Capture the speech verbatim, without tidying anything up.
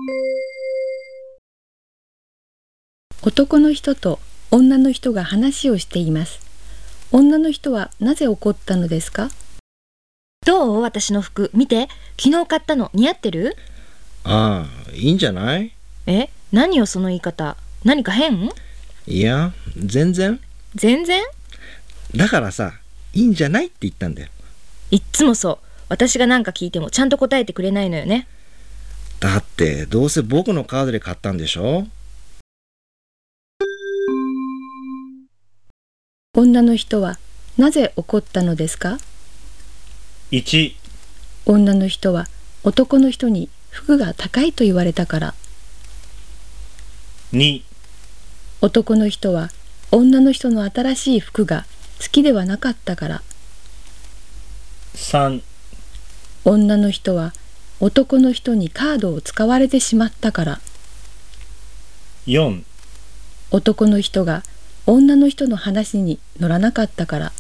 男の人と女の人が話をしています。女の人はなぜ怒ったのですか？ どう？私の服見て、昨日買ったの似合ってる？ ああ、いいんじゃない？ え、何よその言い方。何か変？ いや、全然。 全然？ だからさ、いいんじゃないって言ったんだよ。 いっつもそう。私が何か聞いてもちゃんと答えてくれないのよね。 だってどうせ僕のカードで買ったんでしょ？ 女の人はなぜ怒ったのですか？ いち、 女の人は男の人に服が高いと言われたから。 に、 男の人は女の人の新しい服が好きではなかったから。 さん、 女の人は男の人にカードを使われてしまったから。 よん、 男の人が女の人の話に乗らなかったから。